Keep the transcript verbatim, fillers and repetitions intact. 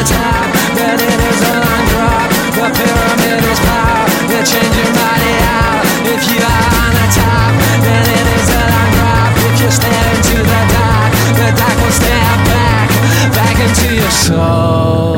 top, then it is a long drop. The pyramid is power, you change your body out. If you are on the top, then it is a long drop. If you stare into the dark, the dark will stare back, back into your soul.